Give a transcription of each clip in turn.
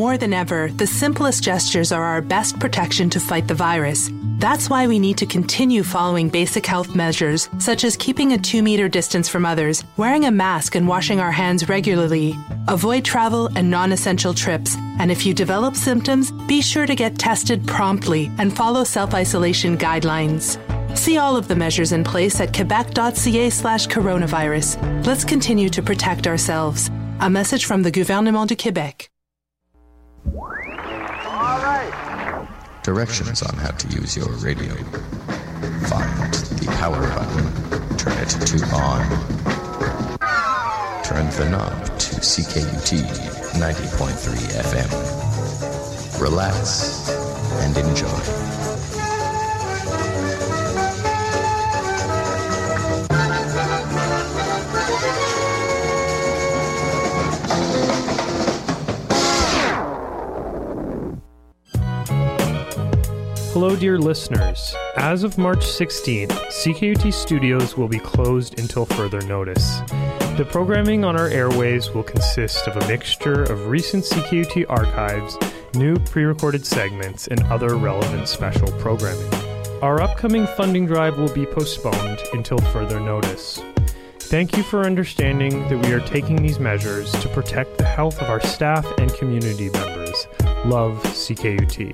More than ever, the simplest gestures are our best protection to fight the virus. That's why we need to continue following basic health measures, such as keeping a 2-meter distance from others, wearing a mask and washing our hands regularly. Avoid travel and non-essential trips. And if you develop symptoms, be sure to get tested promptly and follow self-isolation guidelines. See all of the measures in place at quebec.ca/coronavirus. Let's continue to protect ourselves. A message from the Gouvernement du Québec. All right. Directions on how to use your radio. Find the power button. Turn it to on. Turn the knob to CKUT 90.3 FM. Relax and enjoy. Hello, dear listeners. As of March 16th, CKUT Studios will be closed until further notice. The programming on our airwaves will consist of a mixture of recent CKUT archives, new pre-recorded segments, and other relevant special programming. Our upcoming funding drive will be postponed until further notice. Thank you for understanding that we are taking these measures to protect the health of our staff and community members. Love, CKUT.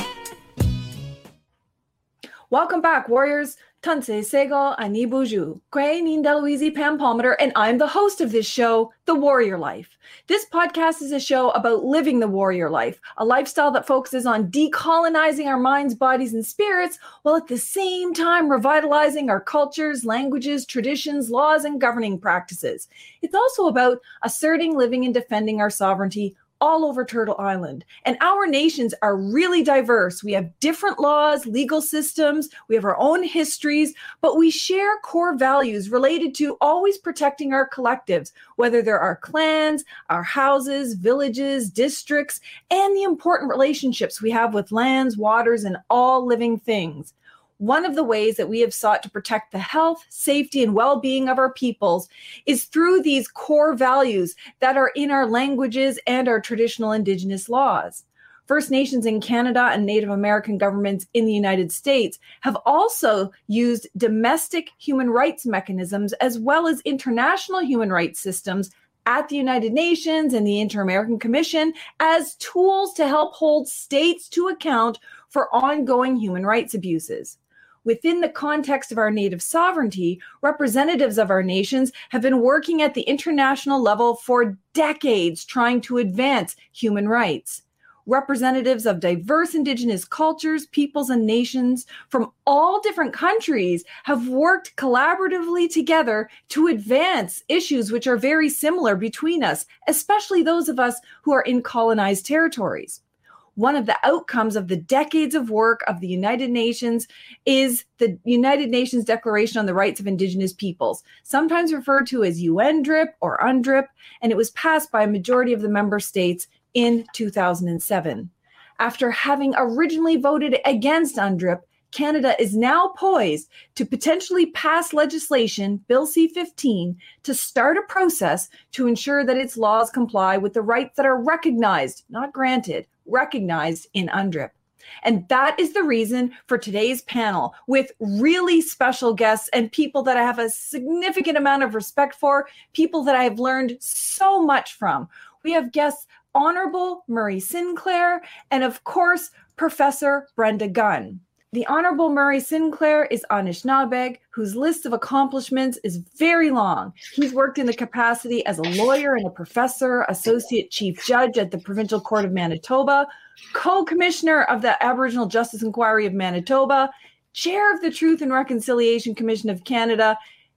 Welcome back, Warriors. Tansei Sego Ani Buju, Kwe Nindaluizi Pam Palmater, and I'm the host of this show, The Warrior Life. This podcast is a show about living the warrior life, a lifestyle that focuses on decolonizing our minds, bodies, and spirits, while at the same time revitalizing our cultures, languages, traditions, laws, and governing practices. It's also about asserting, living, and defending our sovereignty all over Turtle Island. And our nations are really diverse. We have different laws, legal systems, we have our own histories, but we share core values related to always protecting our collectives, whether they're our clans, our houses, villages, districts, and the important relationships we have with lands, waters, and all living things. One of the ways that we have sought to protect the health, safety, and well-being of our peoples is through these core values that are in our languages and our traditional Indigenous laws. First Nations in Canada and Native American governments in the United States have also used domestic human rights mechanisms as well as international human rights systems at the United Nations and the Inter-American Commission as tools to help hold states to account for ongoing human rights abuses. Within the context of our native sovereignty, representatives of our nations have been working at the international level for decades trying to advance human rights. Representatives of diverse Indigenous cultures, peoples, and nations from all different countries have worked collaboratively together to advance issues which are very similar between us, especially those of us who are in colonized territories. One of the outcomes of the decades of work of the United Nations is the United Nations Declaration on the Rights of Indigenous Peoples, sometimes referred to as UNDRIP or UNDRIP, and it was passed by a majority of the member states in 2007. After having originally voted against UNDRIP, Canada is now poised to potentially pass legislation, Bill C-15, to start a process to ensure that its laws comply with the rights that are recognized, not granted, recognized in UNDRIP. And that is the reason for today's panel with really special guests and people that I have a significant amount of respect for, people that I have learned so much from. We have guests Honorable Murray Sinclair and, of course, Professor Brenda Gunn. The Honorable Murray Sinclair is Anishinabeg, whose list of accomplishments is very long. He's worked in the capacity as a lawyer and a professor, associate chief judge at the Provincial Court of Manitoba, co-commissioner of the Aboriginal Justice Inquiry of Manitoba, chair of the Truth and Reconciliation Commission of Canada,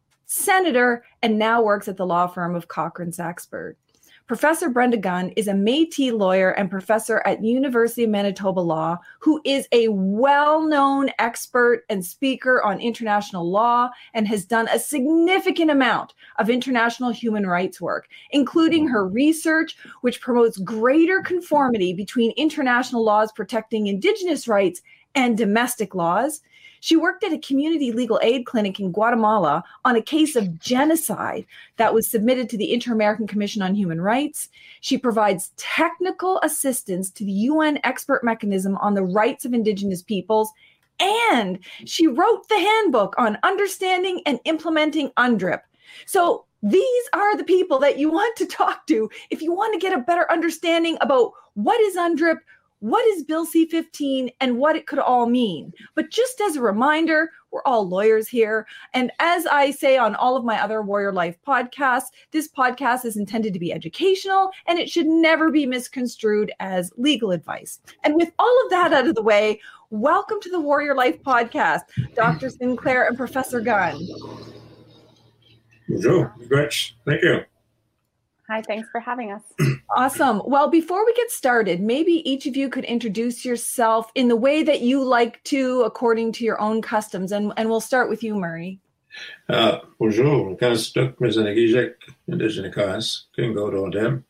senator, and now works at the law firm of Cochrane Saxberg. Professor Brenda Gunn is a Métis lawyer and professor at University of Manitoba Law, who is a well-known expert and speaker on international law and has done a significant amount of international human rights work, including her research, which promotes greater conformity between international laws protecting Indigenous rights and domestic laws. She worked at a community legal aid clinic in Guatemala on a case of genocide that was submitted to the Inter-American Commission on Human Rights. She provides technical assistance to the UN expert mechanism on the rights of Indigenous peoples, and she wrote the handbook on understanding and implementing UNDRIP. So these are the people that you want to talk to if you want to get a better understanding about what is UNDRIP, what is Bill C-15, and what it could all mean. But just as a reminder, we're all lawyers here. And as I say on all of my other Warrior Life podcasts, this podcast is intended to be educational, and it should never be misconstrued as legal advice. And with all of that out of the way, welcome to the Warrior Life podcast, Dr. Sinclair and Professor Gunn. Bonjour, Gretch. Thank you. Hi, thanks for having us. Awesome. Well, before we get started, maybe each of you could introduce yourself in the way that you like to, according to your own customs. And we'll start with you, Murray. Bonjour. Kanastuk Mizanagijek, Indigenikas, Kingo Dodem.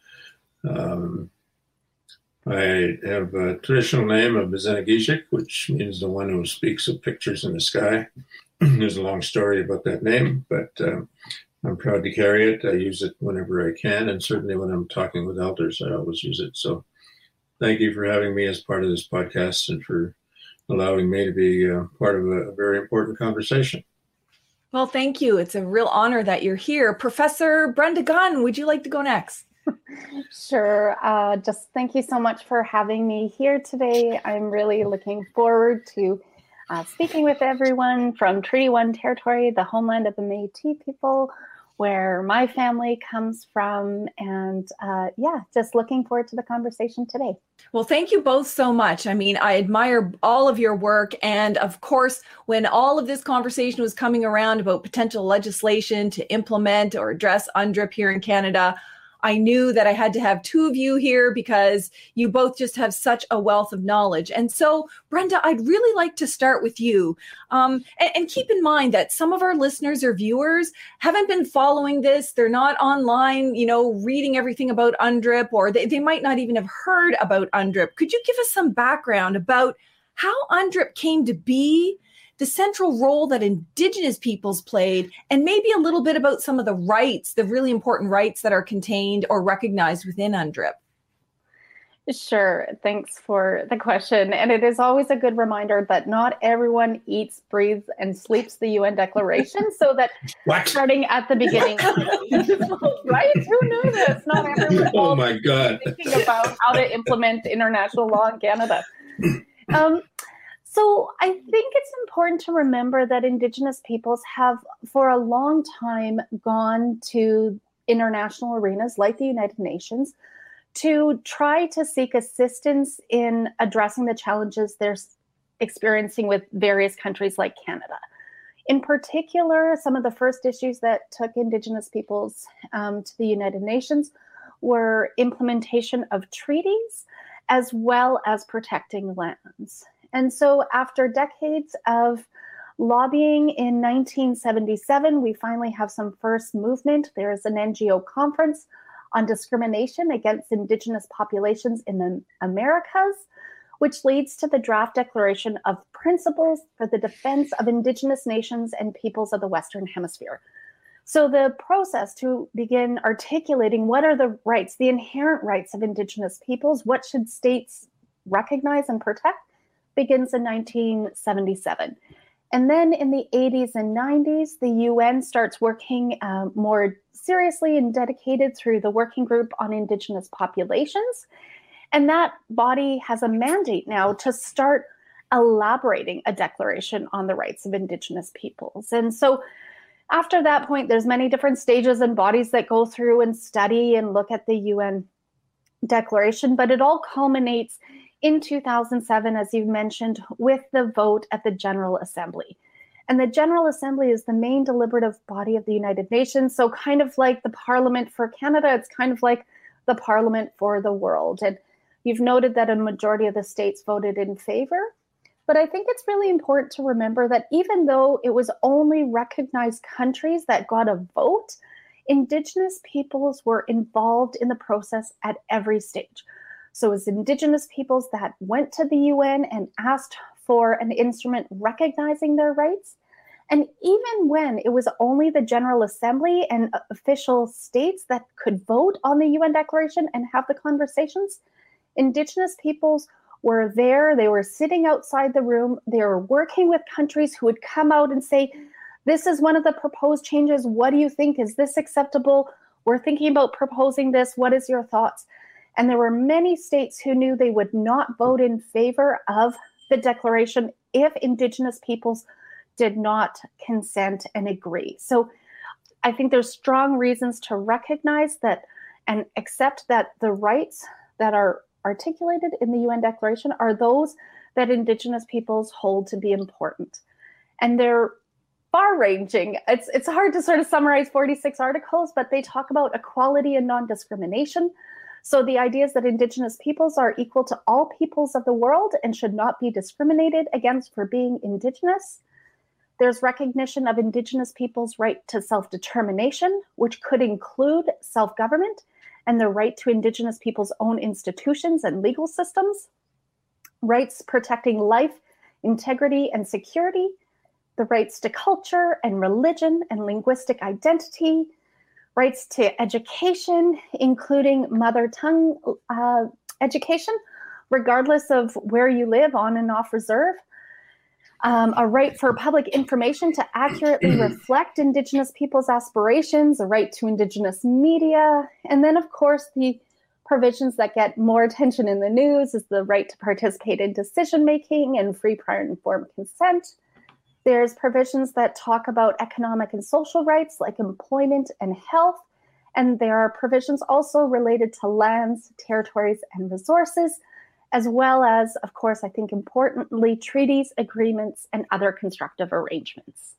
I have a traditional name of Mizanagijek, which means the one who speaks of pictures in the sky. There's a long story about that name, but I'm proud to carry it. I use it whenever I can, and certainly when I'm talking with elders, I always use it. So thank you for having me as part of this podcast and for allowing me to be part of a very important conversation. Well, thank you. It's a real honor that you're here. Professor Brenda Gunn, would you like to go next? Sure. Just thank you so much for having me here today. I'm really looking forward to speaking with everyone from Treaty 1 territory, the homeland of the Métis people, where my family comes from, and just looking forward to the conversation today. Well, thank you both so much. I mean, I admire all of your work. And of course, when all of this conversation was coming around about potential legislation to implement or address UNDRIP here in Canada, I knew that I had to have two of you here because you both just have such a wealth of knowledge. And so, Brenda, I'd really like to start with you. And keep in mind that some of our listeners or viewers haven't been following this. They're not online, reading everything about UNDRIP, or they might not even have heard about UNDRIP. Could you give us some background about how UNDRIP came to be, the central role that Indigenous peoples played, and maybe a little bit about some of the rights, the really important rights that are contained or recognized within UNDRIP? Sure. Thanks for the question. And it is always a good reminder that not everyone eats, breathes, and sleeps the UN Declaration, so that starting at the beginning, right? Who knew this? Not everyone. Oh my God. Thinking about how to implement international law in Canada. So I think it's important to remember that Indigenous peoples have for a long time gone to international arenas like the United Nations to try to seek assistance in addressing the challenges they're experiencing with various countries like Canada. In particular, some of the first issues that took Indigenous peoples to the United Nations were implementation of treaties as well as protecting lands. And so after decades of lobbying in 1977, we finally have some first movement. There is an NGO conference on discrimination against Indigenous populations in the Americas, which leads to the draft Declaration of Principles for the Defense of Indigenous Nations and Peoples of the Western Hemisphere. So the process to begin articulating what are the rights, the inherent rights of Indigenous peoples, what should states recognize and protect, begins in 1977. And then in the 80s and 90s, the UN starts working more seriously and dedicated through the Working Group on Indigenous Populations. And that body has a mandate now to start elaborating a declaration on the rights of Indigenous peoples. And so after that point, there's many different stages and bodies that go through and study and look at the UN declaration, but it all culminates in 2007, as you mentioned, with the vote at the General Assembly. And the General Assembly is the main deliberative body of the United Nations. So kind of like the Parliament for Canada, it's kind of like the Parliament for the world. And you've noted that a majority of the states voted in favor. But I think it's really important to remember that even though it was only recognized countries that got a vote, Indigenous peoples were involved in the process at every stage. So it was Indigenous peoples that went to the UN and asked for an instrument recognizing their rights. And even when it was only the General Assembly and official states that could vote on the UN Declaration and have the conversations, Indigenous peoples were there. They were sitting outside the room. They were working with countries who would come out and say, this is one of the proposed changes. What do you think? Is this acceptable? We're thinking about proposing this. What is your thoughts? And there were many states who knew they would not vote in favor of the declaration if Indigenous peoples did not consent and agree. So I think there's strong reasons to recognize that and accept that the rights that are articulated in the UN Declaration are those that Indigenous peoples hold to be important. And they're far-ranging. It's hard to sort of summarize 46 articles, but they talk about equality and non-discrimination. So the idea is that Indigenous peoples are equal to all peoples of the world and should not be discriminated against for being Indigenous. There's recognition of Indigenous peoples' right to self-determination, which could include self-government and the right to Indigenous peoples' own institutions and legal systems, rights protecting life, integrity, and security, the rights to culture and religion and linguistic identity, rights to education, including mother tongue education, regardless of where you live, on and off reserve, a right for public information to accurately reflect Indigenous people's aspirations, a right to Indigenous media, and then, of course, the provisions that get more attention in the news is the right to participate in decision-making and free, prior, and informed consent. There's provisions that talk about economic and social rights like employment and health, and there are provisions also related to lands, territories, and resources, as well as, of course, I think importantly, treaties, agreements, and other constructive arrangements.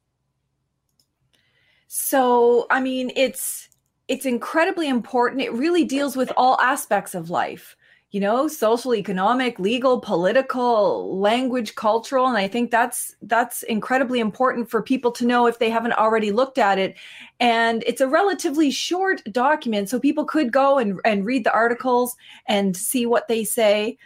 So, I mean, it's incredibly important. It really deals with all aspects of life, you know, social, economic, legal, political, language, cultural. And I think that's incredibly important for people to know if they haven't already looked at it. And it's a relatively short document, so people could go and read the articles and see what they say.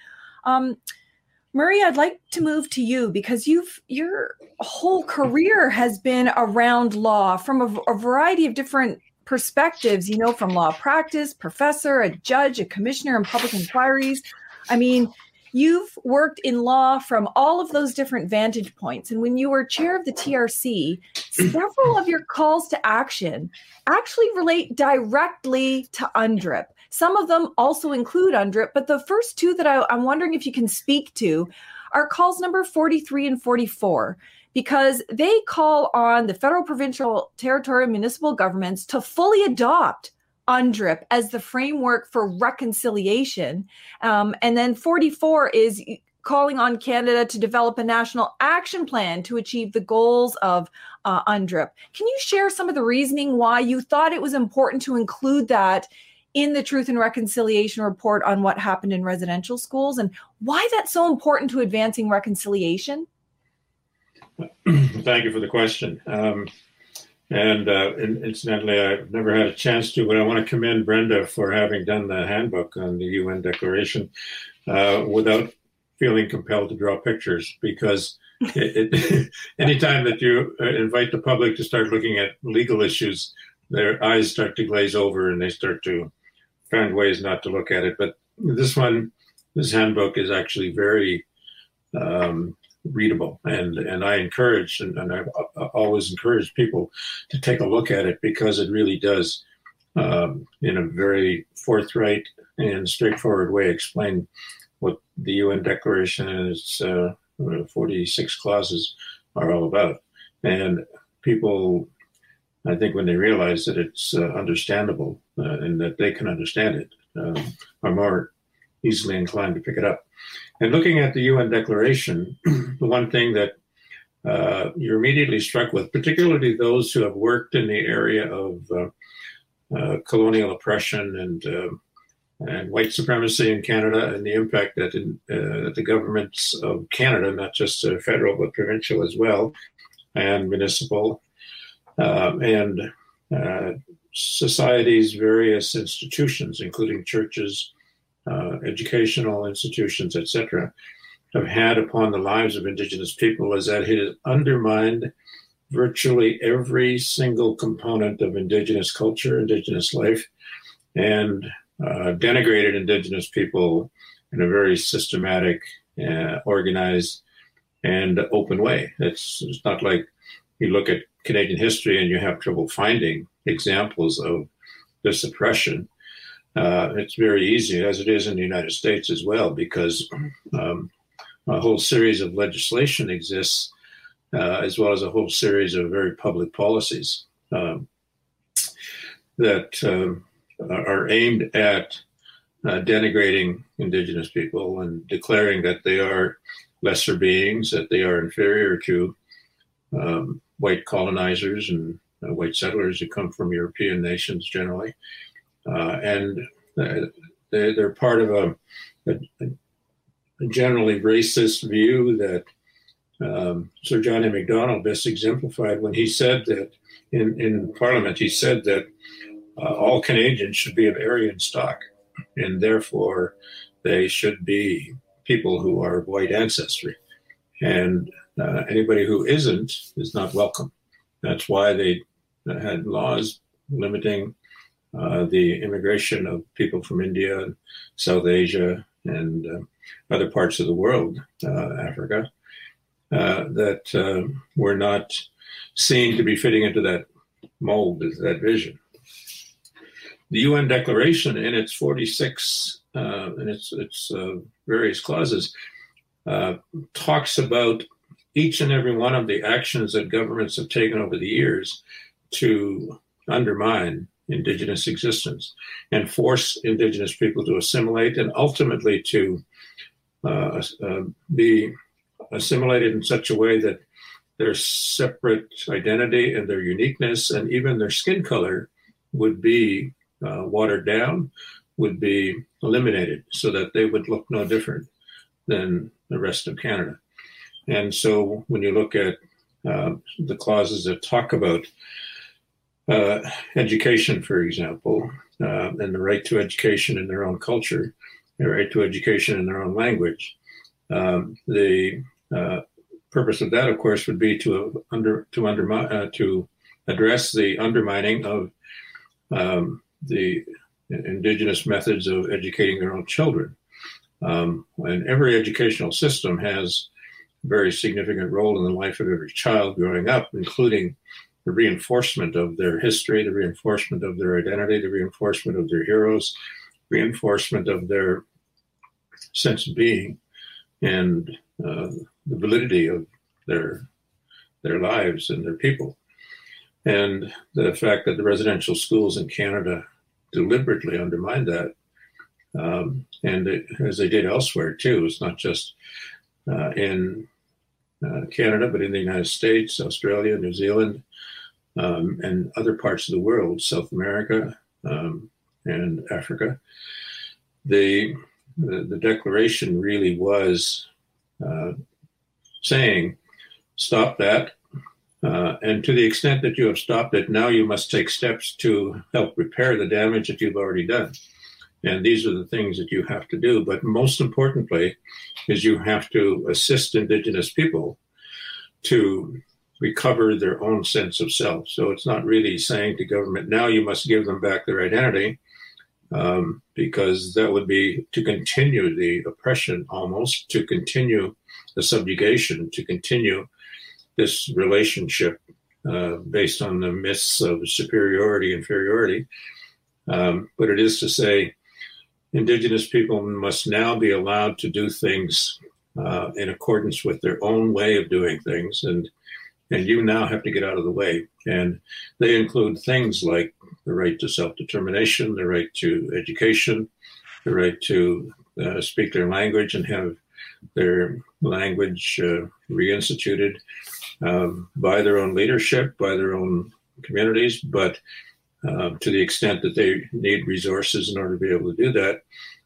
Murray, I'd like to move to you because your whole career has been around law from a variety of different perspectives, you know, from law practice, professor, a judge, a commissioner in public inquiries. I mean, you've worked in law from all of those different vantage points. And when you were chair of the TRC, several of your calls to action actually relate directly to UNDRIP. Some of them also include UNDRIP, but the first two that I'm wondering if you can speak to are calls number 43 and 44, because they call on the federal, provincial, territorial, municipal governments to fully adopt UNDRIP as the framework for reconciliation. And then 44 is calling on Canada to develop a national action plan to achieve the goals of UNDRIP. Can you share some of the reasoning why you thought it was important to include that in the Truth and Reconciliation report on what happened in residential schools, and why that's so important to advancing reconciliation? Thank you for the question. And incidentally, I've never had a chance to, but I want to commend Brenda for having done the handbook on the UN Declaration without feeling compelled to draw pictures, because anytime that you invite the public to start looking at legal issues, their eyes start to glaze over and they start to find ways not to look at it. But this handbook is actually very readable, and I encourage, and I've always encouraged people to take a look at it, because it really does, in a very forthright and straightforward way, explain what the UN Declaration and its 46 clauses are all about. And people, I think, when they realize that it's understandable and that they can understand it, are more easily inclined to pick it up. And looking at the UN Declaration, the one thing that you're immediately struck with, particularly those who have worked in the area of colonial oppression and white supremacy in Canada, and the impact that the governments of Canada, not just federal but provincial as well, and municipal, and society's various institutions, including churches, educational institutions, etc., have had upon the lives of Indigenous people is that it has undermined virtually every single component of Indigenous culture, Indigenous life, and denigrated Indigenous people in a very systematic, organized, and open way. It's not like you look at Canadian history and you have trouble finding examples of this oppression. It's very easy, as it is in the United States as well, because a whole series of legislation exists, as well as a whole series of very public policies that are aimed at denigrating Indigenous people and declaring that they are lesser beings, that they are inferior to white colonizers and white settlers who come from European nations generally. And they're part of a generally racist view that Sir John A. Macdonald best exemplified when he said that in Parliament, he said that all Canadians should be of Aryan stock, and therefore they should be people who are of white ancestry. And anybody who isn't is not welcome. That's why they had laws limiting the immigration of people from India, South Asia, and other parts of the world, Africa, that were not seen to be fitting into that mold, that vision. The UN Declaration, in its 46 and its various clauses, talks about each and every one of the actions that governments have taken over the years to undermine Indigenous existence and force Indigenous people to assimilate and ultimately to be assimilated in such a way that their separate identity and their uniqueness and even their skin color would be watered down, would be eliminated so that they would look no different than the rest of Canada. And so when you look at the clauses that talk about education, for example, and the right to education in their own culture, the right to education in their own language, the purpose of that, of course, would be to address the undermining of the Indigenous methods of educating their own children. And every educational system has a very significant role in the life of every child growing up, including the reinforcement of their history, the reinforcement of their identity, the reinforcement of their heroes, reinforcement of their sense of being, and the validity of their lives and their people. And the fact that the residential schools in Canada deliberately undermined that, and as they did elsewhere too, it's not just in Canada, but in the United States, Australia, New Zealand, and other parts of the world, South America, and Africa. The declaration really was saying, stop that. And to the extent that you have stopped it, now you must take steps to help repair the damage that you've already done. And these are the things that you have to do. But most importantly is you have to assist Indigenous people to recover their own sense of self. So it's not really saying to government, now you must give them back their identity, because that would be to continue the oppression almost, to continue the subjugation, to continue this relationship based on the myths of superiority, inferiority. But it is to say Indigenous people must now be allowed to do things in accordance with their own way of doing things. And you now have to get out of the way. And they include things like the right to self-determination, the right to education, the right to speak their language and have their language reinstituted by their own leadership, by their own communities, but to the extent that they need resources in order to be able to do that,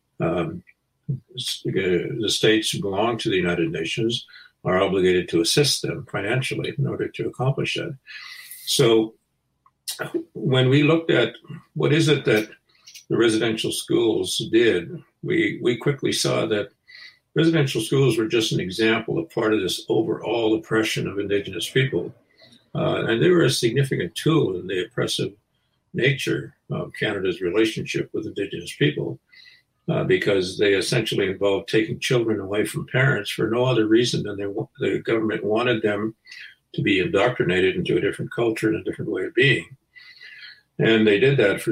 the states who belong to the United Nations are obligated to assist them financially in order to accomplish that. So when we looked at what is it that the residential schools did, we quickly saw that residential schools were just an example of part of this overall oppression of Indigenous people. And they were a significant tool in the oppressive nature of Canada's relationship with Indigenous people, because they essentially involved taking children away from parents for no other reason than the government wanted them to be indoctrinated into a different culture and a different way of being. And they did that for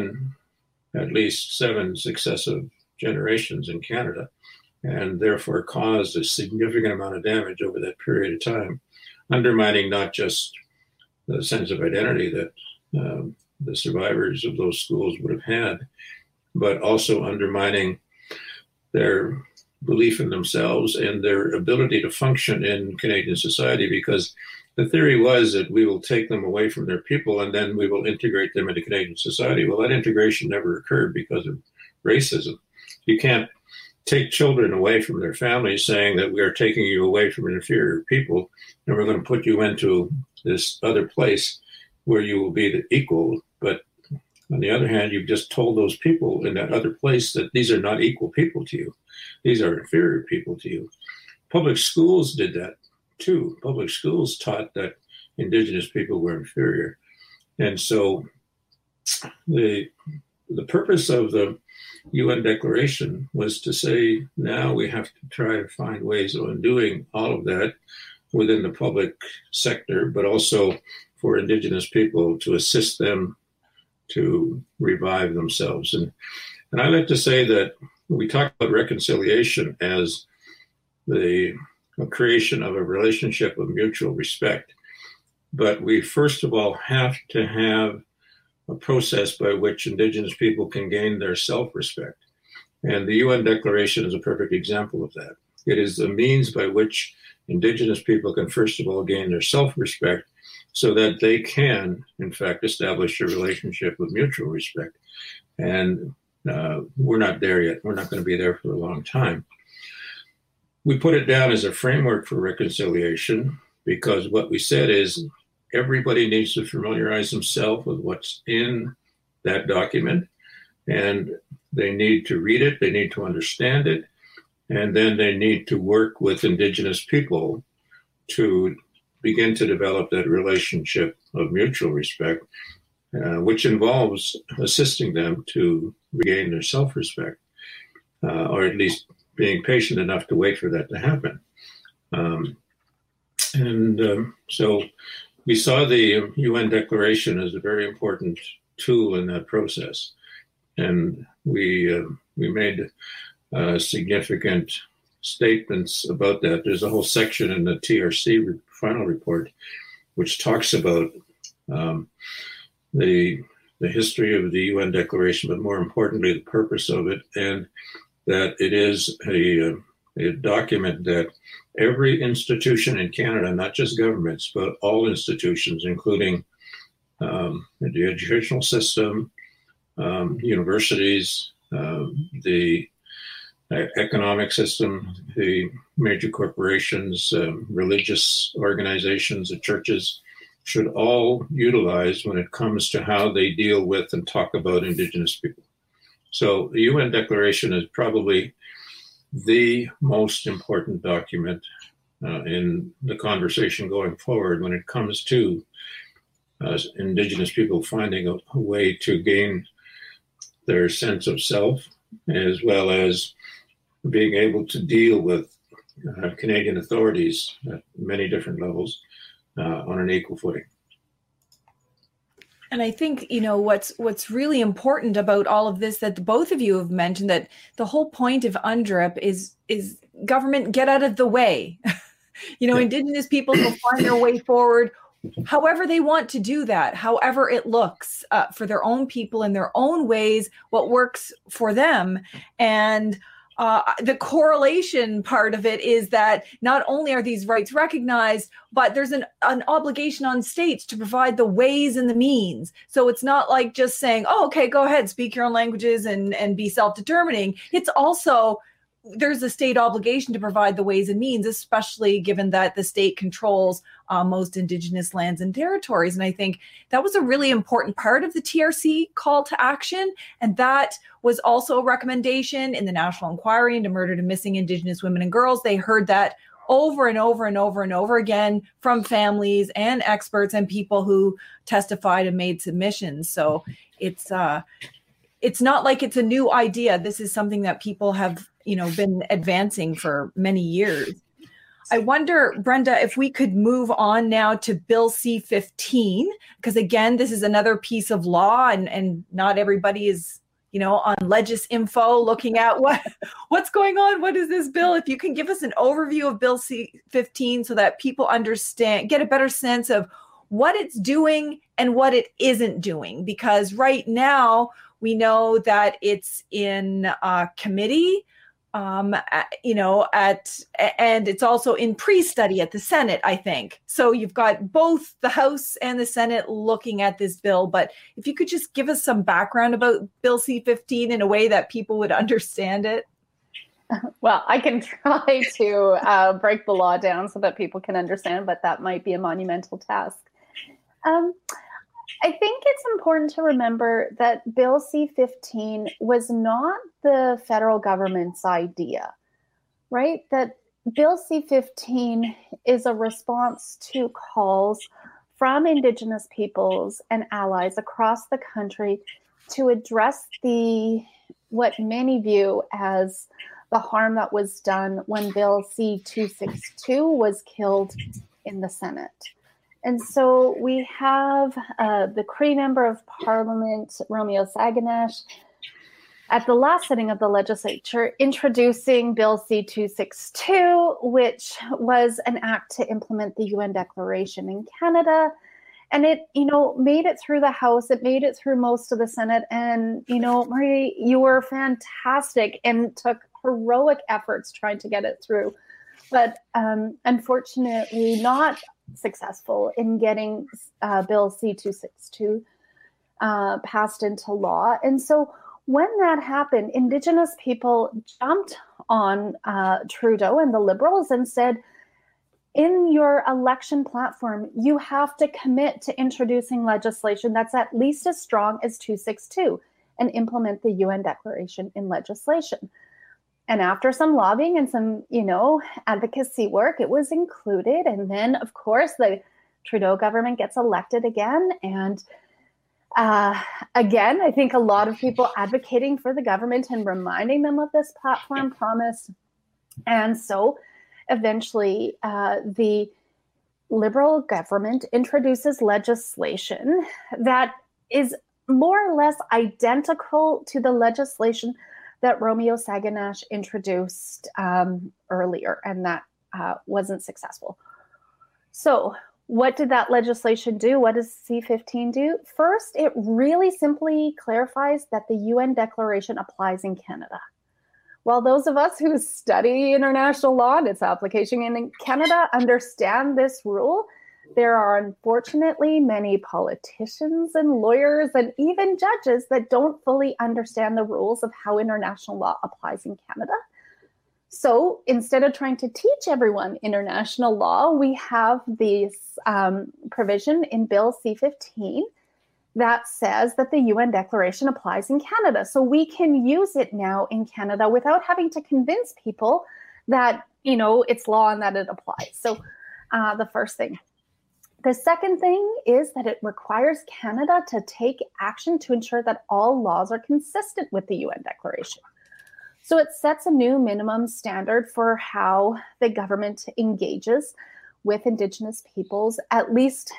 at least seven successive generations in Canada, and therefore caused a significant amount of damage over that period of time, undermining not just the sense of identity that the survivors of those schools would have had, but also undermining their belief in themselves and their ability to function in Canadian society, because the theory was that we will take them away from their people and then we will integrate them into Canadian society. Well, that integration never occurred because of racism. You can't take children away from their families saying that we are taking you away from an inferior people and we're going to put you into this other place where you will be the equal. But on the other hand, you've just told those people in that other place that these are not equal people to you. These are inferior people to you. Public schools did that too. Public schools taught that Indigenous people were inferior. And so the purpose of the UN Declaration was to say, now we have to try to find ways of undoing all of that within the public sector, but also for Indigenous people to assist them to revive themselves. And I like to say that we talk about reconciliation as the creation of a relationship of mutual respect. But we first of all have to have a process by which Indigenous people can gain their self-respect. And the UN Declaration is a perfect example of that. It is the means by which Indigenous people can first of all gain their self-respect so that they can, in fact, establish a relationship with mutual respect. And we're not there yet. We're not going to be there for a long time. We put it down as a framework for reconciliation because what we said is everybody needs to familiarize themselves with what's in that document, and they need to read it, they need to understand it, and then they need to work with Indigenous people to begin to develop that relationship of mutual respect, which involves assisting them to regain their self-respect, or at least being patient enough to wait for that to happen. So we saw the UN Declaration as a very important tool in that process. And we made significant statements about that. There's a whole section in the TRC final report which talks about the history of the UN Declaration, but more importantly, the purpose of it, and that it is a document that every institution in Canada, not just governments, but all institutions, including the educational system, universities, the economic system, the major corporations, religious organizations, the churches, should all utilize when it comes to how they deal with and talk about Indigenous people. So the UN Declaration is probably the most important document in the conversation going forward when it comes to Indigenous people finding a way to gain their sense of self, as well as being able to deal with Canadian authorities at many different levels on an equal footing. And I think, what's really important about all of this that both of you have mentioned, that the whole point of UNDRIP is government get out of the way. Indigenous people will find their way forward however they want to do that, however it looks for their own people in their own ways, what works for them. And the correlation part of it is that not only are these rights recognized, but there's an obligation on states to provide the ways and the means. So it's not like just saying, oh, okay, go ahead, speak your own languages and be self-determining. It's also there's a state obligation to provide the ways and means, especially given that the state controls most Indigenous lands and territories. And I think that was a really important part of the TRC call to action. And that was also a recommendation in the National Inquiry into Murdered and Missing Indigenous Women and Girls. They heard that over and over and over and over again from families and experts and people who testified and made submissions. So it's not like it's a new idea. This is something that people have, been advancing for many years. I wonder, Brenda, if we could move on now to Bill C-15, because again, this is another piece of law, and not everybody is, on Legisinfo looking at what's going on. What is this bill? If you can give us an overview of Bill C-15 so that people get a better sense of what it's doing and what it isn't doing, because right now we know that it's in committee, and it's also in pre-study at the Senate, I think. So you've got both the House and the Senate looking at this bill. But if you could just give us some background about Bill C-15 in a way that people would understand it. Well, I can try to break the law down so that people can understand, but that might be a monumental task. I think it's important to remember that Bill C-15 was not the federal government's idea, right? That Bill C-15 is a response to calls from Indigenous peoples and allies across the country to address what many view as the harm that was done when Bill C-262 was killed in the Senate. And so we have the Cree Member of Parliament, Romeo Saganash, at the last sitting of the legislature, introducing Bill C-262, which was an act to implement the UN Declaration in Canada. And it, made it through the House. It made it through most of the Senate. And, Marie, you were fantastic and took heroic efforts trying to get it through. But unfortunately, not successful in getting Bill C-262 passed into law. And so when that happened, Indigenous people jumped on Trudeau and the Liberals and said, in your election platform, you have to commit to introducing legislation that's at least as strong as 262 and implement the UN Declaration in legislation. And after some lobbying and some, advocacy work, it was included. And then, of course, the Trudeau government gets elected again. And again, I think a lot of people advocating for the government and reminding them of this platform promise. And so eventually the Liberal government introduces legislation that is more or less identical to the legislation that Romeo Saganash introduced earlier, and that wasn't successful. So what did that legislation do? What does C-15 do? First, it really simply clarifies that the UN Declaration applies in Canada. While those of us who study international law and its application in Canada understand this rule, there are unfortunately many politicians and lawyers and even judges that don't fully understand the rules of how international law applies in Canada. So instead of trying to teach everyone international law, we have this provision in Bill C-15 that says that the UN Declaration applies in Canada. So we can use it now in Canada without having to convince people that, it's law and that it applies. So the first thing. The second thing is that it requires Canada to take action to ensure that all laws are consistent with the UN Declaration. So it sets a new minimum standard for how the government engages with Indigenous peoples, at least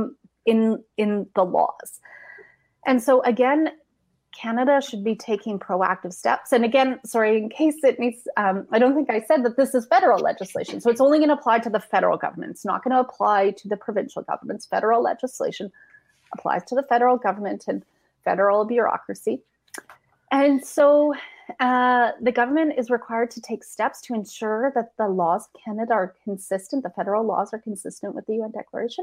in the laws. And so again, Canada should be taking proactive steps. And again, sorry, in case it needs, I don't think I said that this is federal legislation. So it's only going to apply to the federal government. It's not going to apply to the provincial governments. Federal legislation applies to the federal government and federal bureaucracy. And so the government is required to take steps to ensure that the laws of Canada are consistent, the federal laws are consistent with the UN Declaration.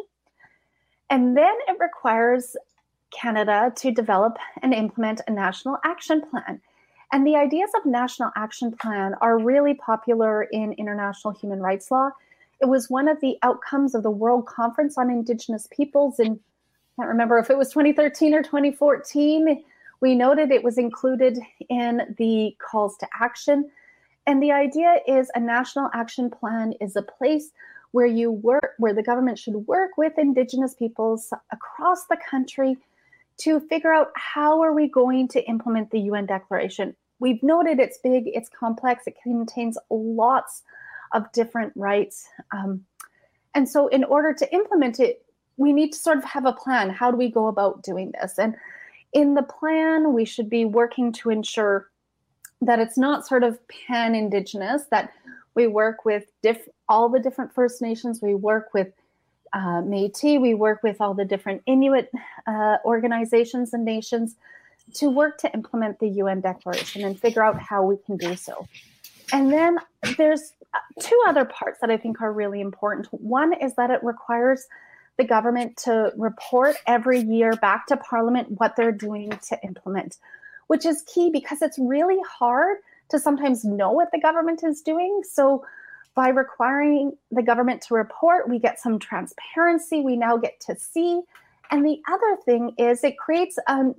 And then it requires Canada to develop and implement a national action plan. And the ideas of National Action Plan are really popular in international human rights law. It was one of the outcomes of the World Conference on Indigenous Peoples in, I can't remember if it was 2013 or 2014. We noted it was included in the calls to action. And the idea is a National Action Plan is a place where the government should work with Indigenous peoples across the country to figure out how are we going to implement the UN Declaration. We've noted it's big, it's complex, it contains lots of different rights. And so in order to implement it, we need to sort of have a plan. How do we go about doing this? And in the plan, we should be working to ensure that it's not sort of pan-Indigenous, that we work with all the different First Nations, we work with Métis, we work with all the different Inuit organizations and nations to work to implement the UN Declaration and figure out how we can do so. And then there's two other parts that I think are really important. One is that it requires the government to report every year back to Parliament what they're doing to implement, which is key because it's really hard to sometimes know what the government is doing. So by requiring the government to report, we get some transparency, we now get to see. And the other thing is it creates an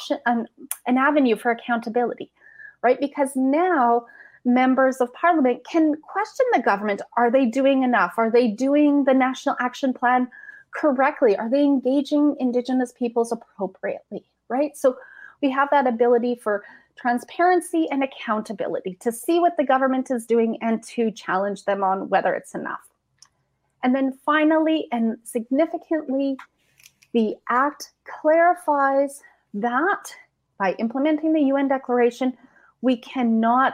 avenue for accountability, right? Because now members of Parliament can question the government. Are they doing enough? Are they doing the National Action Plan correctly? Are they engaging Indigenous peoples appropriately, right? So we have that ability for transparency and accountability to see what the government is doing and to challenge them on whether it's enough. And then finally and significantly, the Act clarifies that by implementing the UN Declaration, we cannot,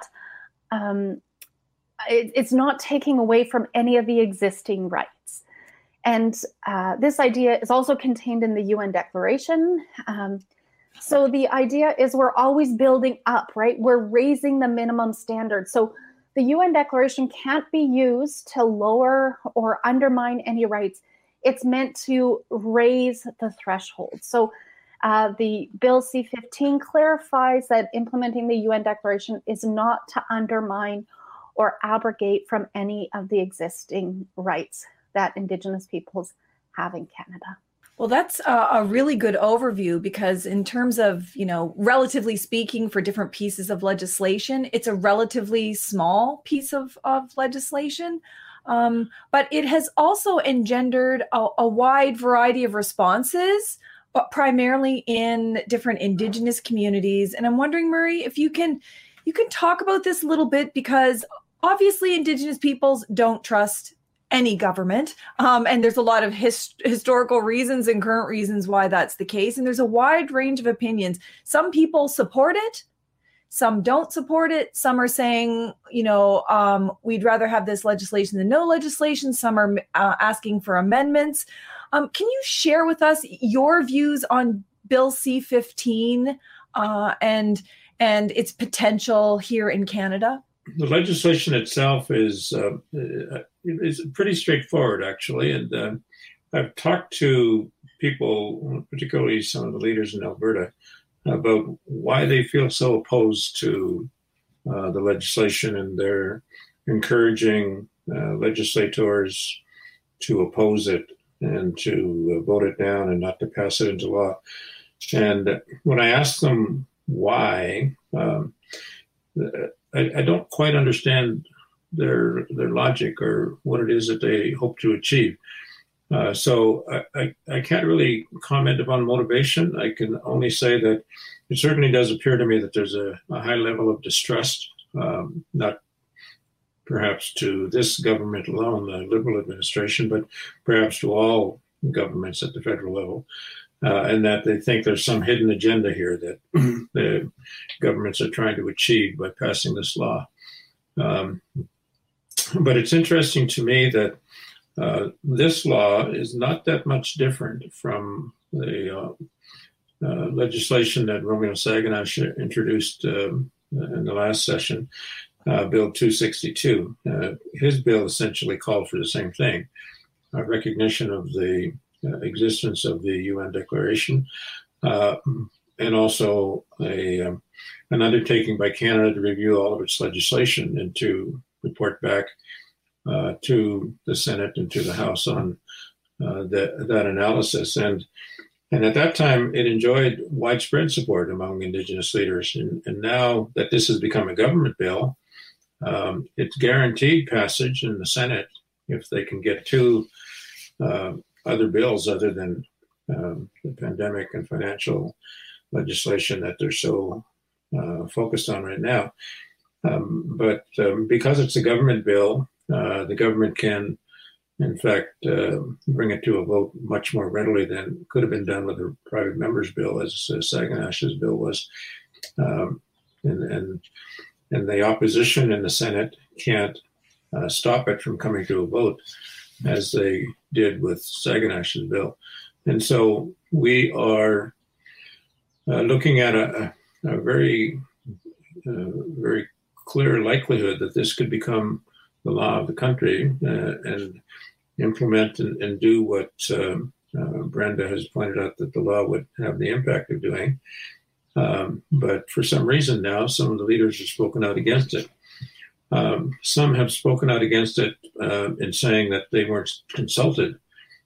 it's not taking away from any of the existing rights. And this idea is also contained in the UN Declaration. So the idea is we're always building up, right? We're raising the minimum standard. So the UN Declaration can't be used to lower or undermine any rights. It's meant to raise the threshold. So the Bill C-15 clarifies that implementing the UN Declaration is not to undermine or abrogate from any of the existing rights that Indigenous peoples have in Canada. Well, that's a really good overview because in terms of, relatively speaking for different pieces of legislation, it's a relatively small piece of legislation. But it has also engendered a wide variety of responses, but primarily in different Indigenous communities. And I'm wondering, Murray, if you can talk about this a little bit, because obviously Indigenous peoples don't trust any government. And there's a lot of historical reasons and current reasons why that's the case. And there's a wide range of opinions. Some people support it. Some don't support it. Some are saying, we'd rather have this legislation than no legislation. Some are asking for amendments. Can you share with us your views on Bill C-15 and its potential here in Canada? The legislation itself is pretty straightforward, actually. And I've talked to people, particularly some of the leaders in Alberta, about why they feel so opposed to the legislation, and they're encouraging legislators to oppose it and to vote it down and not to pass it into law. And when I ask them why, I don't quite understand their logic or what it is that they hope to achieve. So I can't really comment upon motivation. I can only say that it certainly does appear to me that there's a high level of distrust, not perhaps to this government alone, the Liberal administration, but perhaps to all governments at the federal level. And that they think there's some hidden agenda here that the governments are trying to achieve by passing this law. But it's interesting to me that this law is not that much different from the legislation that Romeo Saganash introduced in the last session, Bill 262. His bill essentially called for the same thing, recognition of the existence of the UN Declaration, and also an undertaking by Canada to review all of its legislation and to report back to the Senate and to the House on that analysis. And at that time, it enjoyed widespread support among Indigenous leaders. And now that this has become a government bill, it's guaranteed passage in the Senate if they can get two other bills other than the pandemic and financial legislation that they're so focused on right now. But because it's a government bill, the government can, in fact, bring it to a vote much more readily than could have been done with a private member's bill, as Saganash's bill was. And the opposition in the Senate can't stop it from coming to a vote, as they did with Saganash's bill. And so we are looking at a very, very clear likelihood that this could become the law of the country and implement and do what Brenda has pointed out that the law would have the impact of doing. But for some reason now, some of the leaders have spoken out against it. Some have spoken out against it in saying that they weren't consulted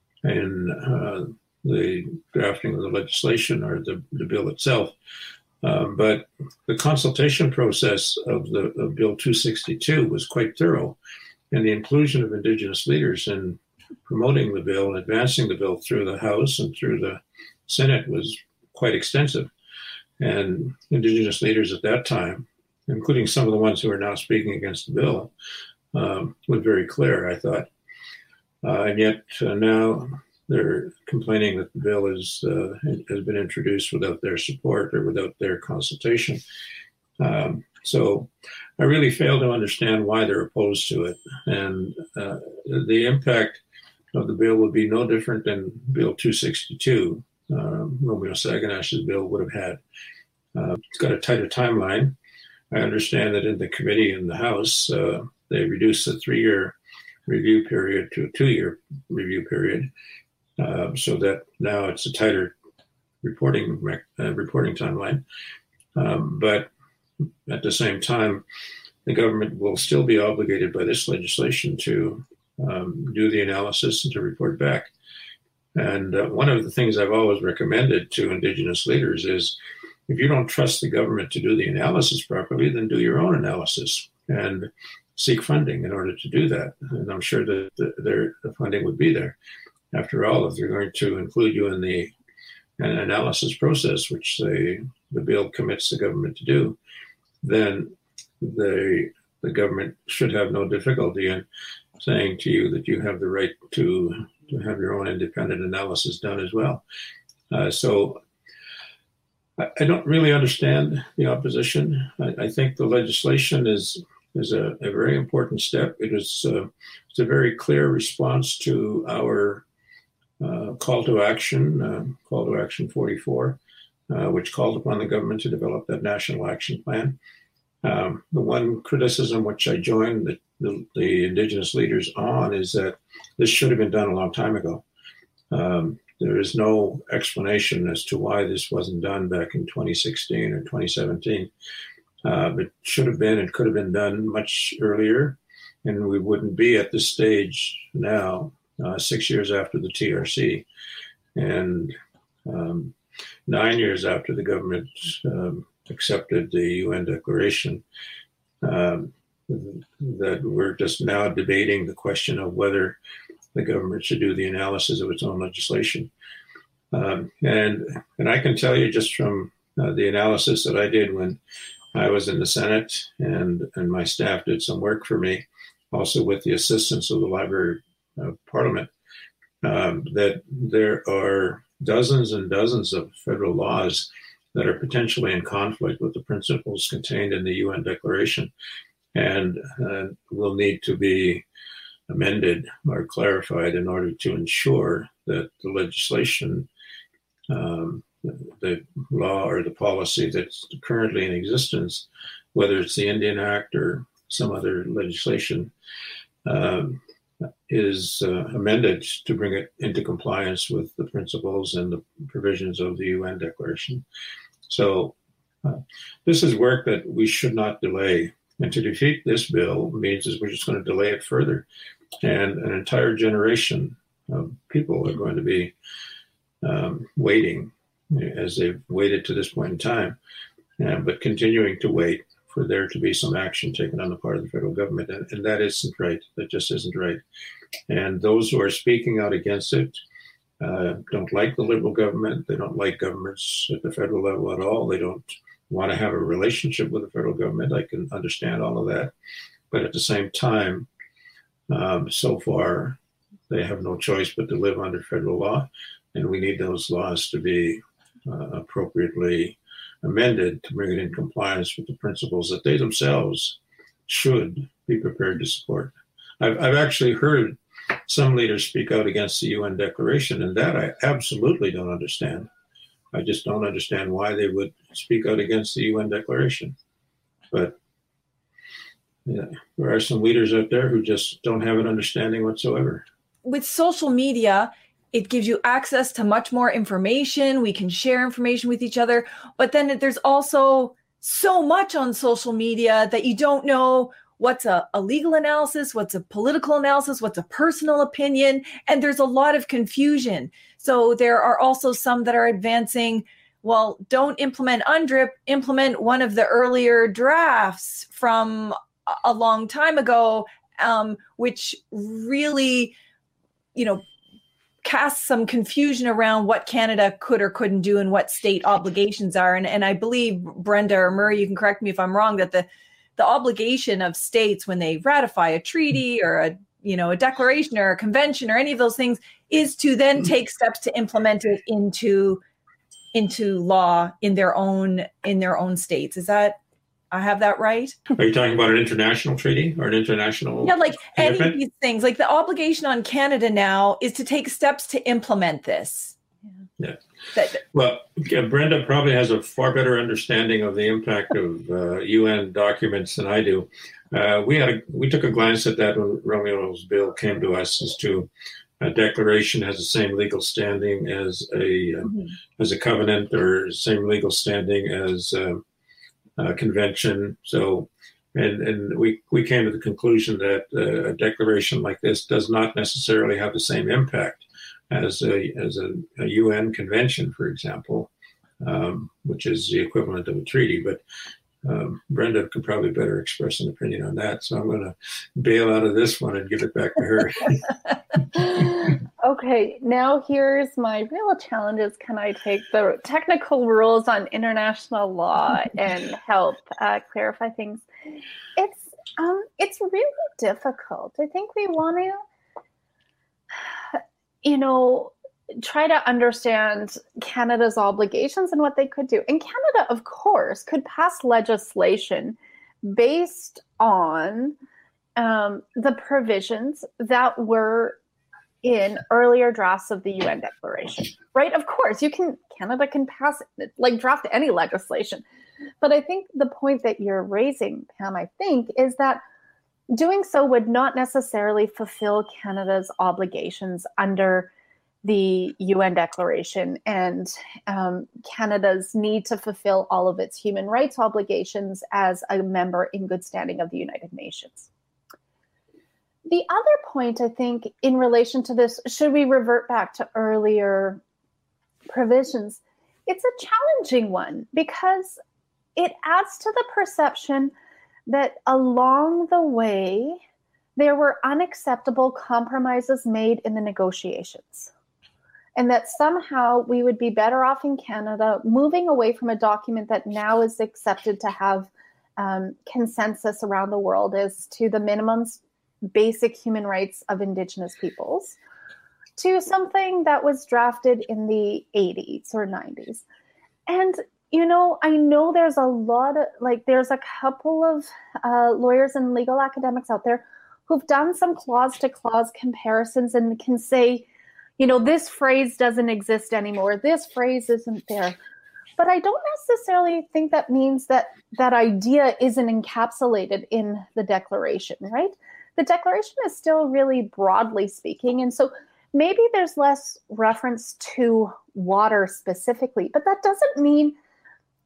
in the drafting of the legislation or the bill itself. But the consultation process of Bill 262 was quite thorough, and the inclusion of Indigenous leaders in promoting the bill and advancing the bill through the House and through the Senate was quite extensive. And Indigenous leaders at that time, including some of the ones who are now speaking against the bill, were very clear, I thought. And yet now they're complaining that the bill has been introduced without their support or without their consultation. So I really fail to understand why they're opposed to it. And the impact of the bill would be no different than Bill 262, Romeo Saganash's bill would have had. It's got a tighter timeline. I understand that in the committee in the House, they reduced the 3-year review period to a 2-year review period, so that now it's a tighter reporting timeline. But at the same time, the government will still be obligated by this legislation to do the analysis and to report back. And one of the things I've always recommended to Indigenous leaders is, if you don't trust the government to do the analysis properly, then do your own analysis and seek funding in order to do that. And I'm sure that the funding would be there. After all, if they're going to include you in an analysis process, which the bill commits the government to do, then the government should have no difficulty in saying to you that you have the right to have your own independent analysis done as well. So I don't really understand the opposition. I think the legislation is a very important step. It's a very clear response to our call to action 44, which called upon the government to develop that national action plan. The one criticism which I joined the Indigenous leaders on is that this should have been done a long time ago. There is no explanation as to why this wasn't done back in 2016 or 2017. It should have been and could have been done much earlier, and we wouldn't be at this stage now, 6 years after the TRC, and 9 years after the government accepted the UN declaration, that we're just now debating the question of whether the government should do the analysis of its own legislation. And I can tell you just from the analysis that I did when I was in the Senate, and my staff did some work for me, also with the assistance of the Library of Parliament, that there are dozens and dozens of federal laws that are potentially in conflict with the principles contained in the UN Declaration, and will need to be amended or clarified in order to ensure that the legislation, the law or the policy that's currently in existence, whether it's the Indian Act or some other legislation, is amended to bring it into compliance with the principles and the provisions of the UN Declaration. So this is work that we should not delay. And to defeat this bill means is we're just going to delay it further. And an entire generation of people are going to be waiting, as they've waited to this point in time, but continuing to wait for there to be some action taken on the part of the federal government. And that isn't right. That just isn't right. And those who are speaking out against it don't like the Liberal government. They don't like governments at the federal level at all. They don't want to have a relationship with the federal government. I can understand all of that. But at the same time, so far, they have no choice but to live under federal law. And we need those laws to be appropriately amended to bring it in compliance with the principles that they themselves should be prepared to support. I've actually heard some leaders speak out against the UN Declaration, and that I absolutely don't understand. I just don't understand why they would speak out against the UN Declaration. But yeah, there are some leaders out there who just don't have an understanding whatsoever. With social media, it gives you access to much more information. We can share information with each other. But then there's also so much on social media that you don't know what's a legal analysis, what's a political analysis, what's a personal opinion. And there's a lot of confusion. So there are also some that are advancing, well, don't implement UNDRIP, implement one of the earlier drafts from a long time ago, which really, cast some confusion around what Canada could or couldn't do and what state obligations are. And I believe, Brenda or Murray, you can correct me if I'm wrong, that the obligation of states when they ratify a treaty or a declaration or a convention or any of those things is to then take steps to implement it into law in their own states. Is that, I have that right? Are you talking about an international treaty or an international? Yeah, like any of these things, like the obligation on Canada now is to take steps to implement this. Yeah. Well, Brenda probably has a far better understanding of the impact of UN documents than I do. We took a glance at that when Romolo's bill came to us, as to a declaration has the same legal standing as a covenant, or same legal standing as convention. So, and we came to the conclusion that a declaration like this does not necessarily have the same impact as a UN convention, for example, which is the equivalent of a treaty. But Brenda could probably better express an opinion on that. So I'm going to bail out of this one and give it back to her. Okay, now here's my real challenge is, can I take the technical rules on international law and help clarify things? It's really difficult. I think we want to, try to understand Canada's obligations and what they could do. And Canada, of course, could pass legislation based on the provisions that were in earlier drafts of the UN Declaration, right? Of course, Canada can pass, draft any legislation. But I think the point that you're raising, Pam, is that doing so would not necessarily fulfill Canada's obligations under the UN Declaration and Canada's need to fulfill all of its human rights obligations as a member in good standing of the United Nations. The other point, I think, in relation to this, should we revert back to earlier provisions, it's a challenging one because it adds to the perception that along the way, there were unacceptable compromises made in the negotiations. And that somehow we would be better off in Canada moving away from a document that now is accepted to have consensus around the world as to the minimums, basic human rights of Indigenous peoples, to something that was drafted in the 80s or 90s. And, I know there's a lot of, there's a couple of lawyers and legal academics out there who've done some clause-to-clause comparisons and can say, this phrase doesn't exist anymore. This phrase isn't there. But I don't necessarily think that means that that idea isn't encapsulated in the Declaration, right? The Declaration is still really broadly speaking. And so maybe there's less reference to water specifically, but that doesn't mean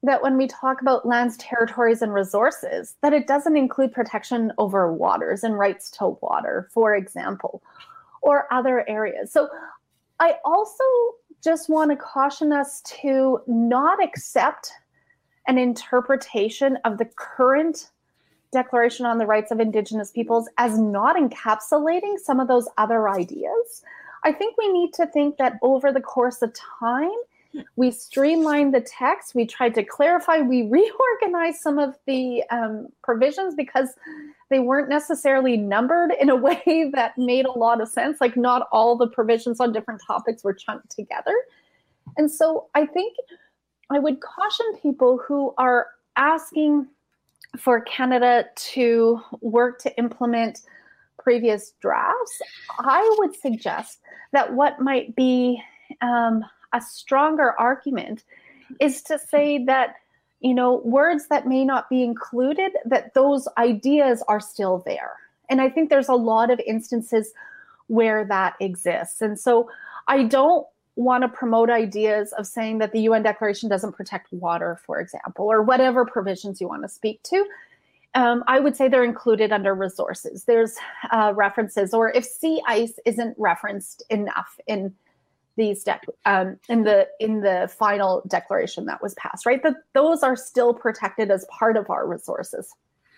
that when we talk about lands, territories, and resources, that it doesn't include protection over waters and rights to water, for example, or other areas. So I also just want to caution us to not accept an interpretation of the current Declaration on the Rights of Indigenous Peoples as not encapsulating some of those other ideas. I think we need to think that over the course of time, we streamlined the text, we tried to clarify, we reorganized some of the provisions because they weren't necessarily numbered in a way that made a lot of sense. Like not all the provisions on different topics were chunked together. And so I think I would caution people who are asking for Canada to work to implement previous drafts. I would suggest that what might be a stronger argument is to say that, you know, words that may not be included, that those ideas are still there. And I think there's a lot of instances where that exists. And so I don't want to promote ideas of saying that the UN Declaration doesn't protect water, for example, or whatever provisions you want to speak to. I would say they're included under resources. There's references, or if sea ice isn't referenced enough in these in the final declaration that was passed, right? That those are still protected as part of our resources.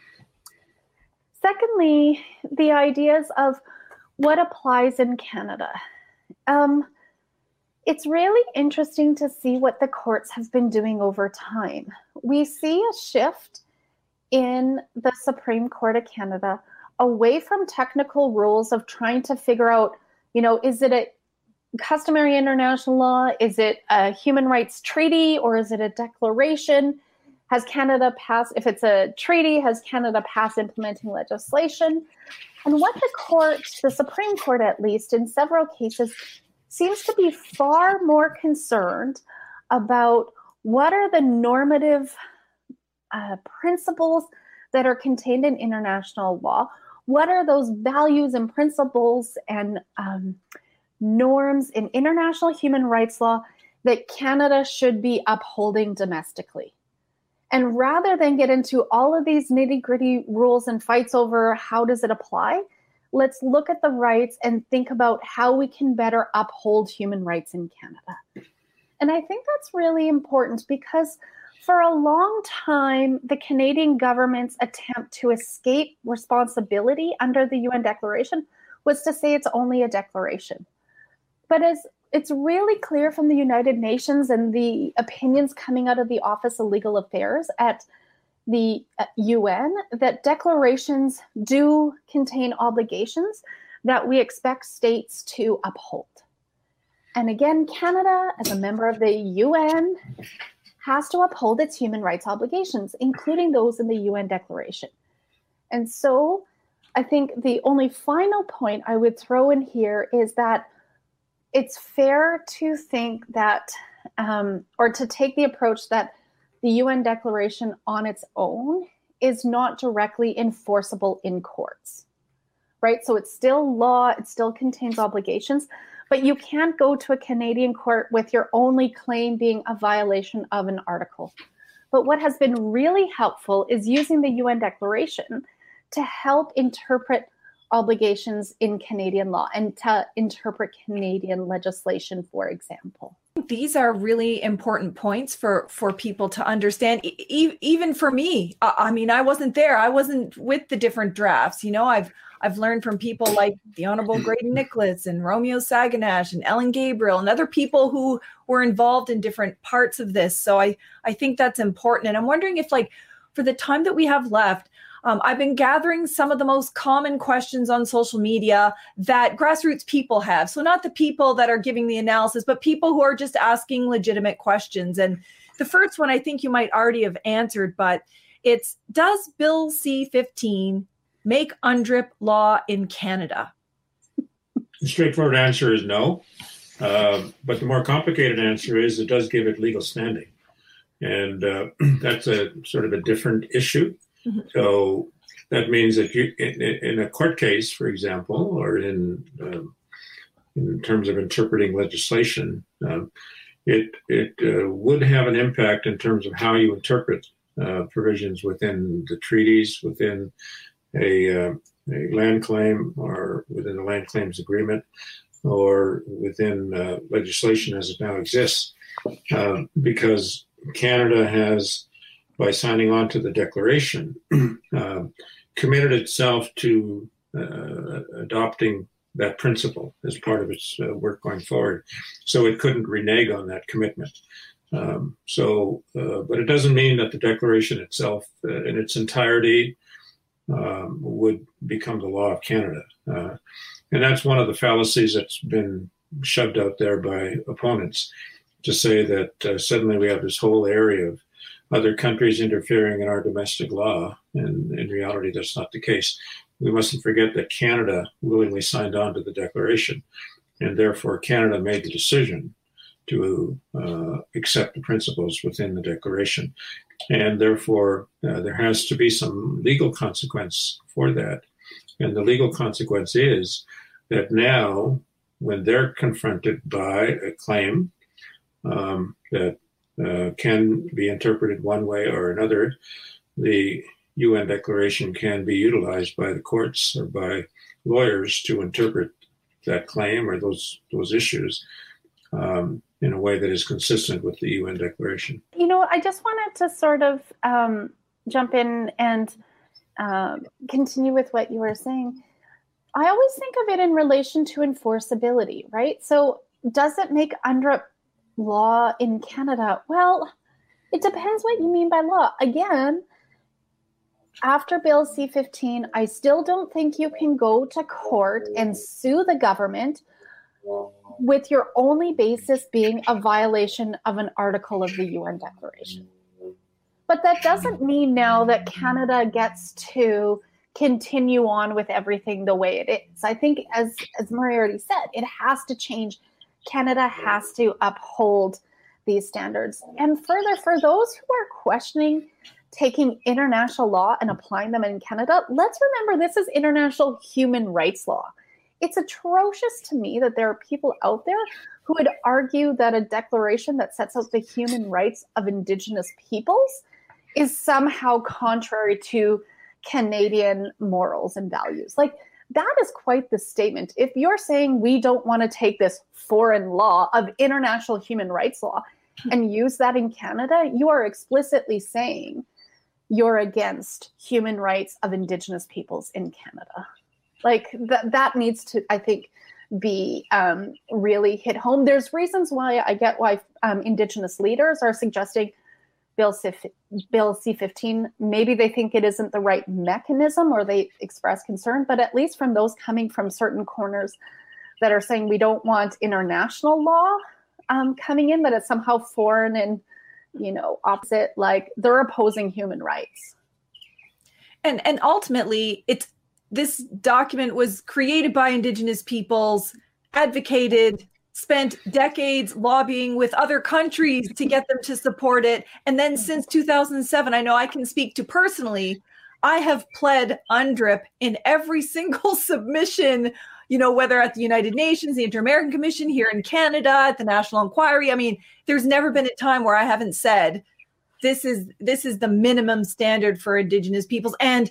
Secondly, the ideas of what applies in Canada. It's really interesting to see what the courts have been doing over time. We see a shift in the Supreme Court of Canada away from technical rules of trying to figure out, you know, is it a customary international law? Is it a human rights treaty, or is it a declaration? Has Canada passed, if it's a treaty, has Canada passed implementing legislation? And what the Supreme Court, at least in several cases, seems to be far more concerned about what are the normative principles that are contained in international law. What are those values and principles and norms in international human rights law that Canada should be upholding domestically? And rather than get into all of these nitty-gritty rules and fights over how does it apply, let's look at the rights and think about how we can better uphold human rights in Canada. And I think that's really important because for a long time, the Canadian government's attempt to escape responsibility under the UN Declaration was to say it's only a declaration. But as it's really clear from the United Nations and the opinions coming out of the Office of Legal Affairs at the UN, that declarations do contain obligations that we expect states to uphold. And again, Canada, as a member of the UN, has to uphold its human rights obligations, including those in the UN Declaration. And so I think the only final point I would throw in here is that it's fair to think that, or to take the approach that the UN Declaration on its own is not directly enforceable in courts, right? So it's still law, it still contains obligations, but you can't go to a Canadian court with your only claim being a violation of an article. But what has been really helpful is using the UN Declaration to help interpret obligations in Canadian law and to interpret Canadian legislation, for example. These are really important points for people to understand, even for me. I mean, I wasn't there. I wasn't with the different drafts. You know, I've learned from people like the Honorable Graydon Nicholas and Romeo Saganash and Ellen Gabriel and other people who were involved in different parts of this. So I think that's important. And I'm wondering if, like, for the time that we have left, I've been gathering some of the most common questions on social media that grassroots people have. So not the people that are giving the analysis, but people who are just asking legitimate questions. And the first one I think you might already have answered, but it's, does Bill C-15 make UNDRIP law in Canada? The straightforward answer is no. But the more complicated answer is it does give it legal standing. And that's a sort of a different issue. Mm-hmm. So that means that you, in a court case, for example, or in terms of interpreting legislation, it would have an impact in terms of how you interpret provisions within the treaties, within a land claim, or within the land claims agreement, or within legislation as it now exists, because Canada has, by signing on to the declaration, committed itself to adopting that principle as part of its work going forward. So it couldn't renege on that commitment. But it doesn't mean that the declaration itself in its entirety would become the law of Canada. And that's one of the fallacies that's been shoved out there by opponents, to say that suddenly we have this whole area of other countries interfering in our domestic law. And in reality, that's not the case. We mustn't forget that Canada willingly signed on to the declaration, and therefore Canada made the decision to accept the principles within the declaration. And therefore, there has to be some legal consequence for that. And the legal consequence is that now, when they're confronted by a claim that can be interpreted one way or another, the UN declaration can be utilized by the courts or by lawyers to interpret that claim or those issues in a way that is consistent with the UN declaration. I just wanted to sort of jump in and continue with what you were saying. I always think of it in relation to enforceability, right? So does it make UNDRIP law in Canada? Well, it depends what you mean by law. Again, after Bill C-15, I still don't think you can go to court and sue the government with your only basis being a violation of an article of the UN Declaration. But that doesn't mean now that Canada gets to continue on with everything the way it is. I think, as Murray already said, it has to change. Canada has to uphold these standards. And further, for those who are questioning taking international law and applying them in Canada, let's remember this is international human rights law. It's atrocious to me that there are people out there who would argue that a declaration that sets out the human rights of Indigenous peoples is somehow contrary to Canadian morals and values. Like, that is quite the statement. If you're saying we don't want to take this foreign law of international human rights law and use that in Canada, you are explicitly saying you're against human rights of Indigenous peoples in Canada. Like, that needs to, I think, be really hit home. There's reasons why I get why Indigenous leaders are suggesting Bill C-15. Maybe they think it isn't the right mechanism, or they express concern, but at least from those coming from certain corners that are saying we don't want international law coming in, that it's somehow foreign and, opposite, like they're opposing human rights. And ultimately, this document was created by Indigenous peoples, advocated, spent decades lobbying with other countries to get them to support it. And then since 2007, I know I can speak to personally, I have pled UNDRIP in every single submission, whether at the United Nations, the Inter-American Commission, here in Canada, at the National Inquiry. I mean, there's never been a time where I haven't said, this is the minimum standard for Indigenous peoples. And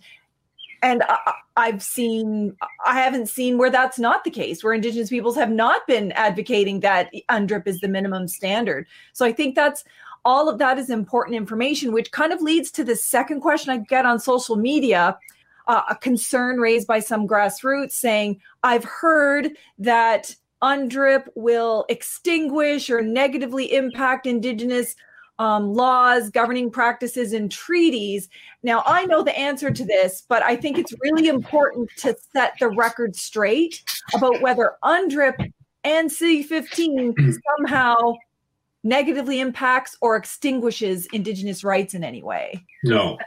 I haven't seen where that's not the case, where Indigenous peoples have not been advocating that UNDRIP is the minimum standard. So I think all of that is important information, which kind of leads to the second question I get on social media, a concern raised by some grassroots saying, I've heard that UNDRIP will extinguish or negatively impact Indigenous laws, governing practices, and treaties. Now, I know the answer to this, but I think it's really important to set the record straight about whether UNDRIP and C-15 somehow negatively impacts or extinguishes Indigenous rights in any way. No.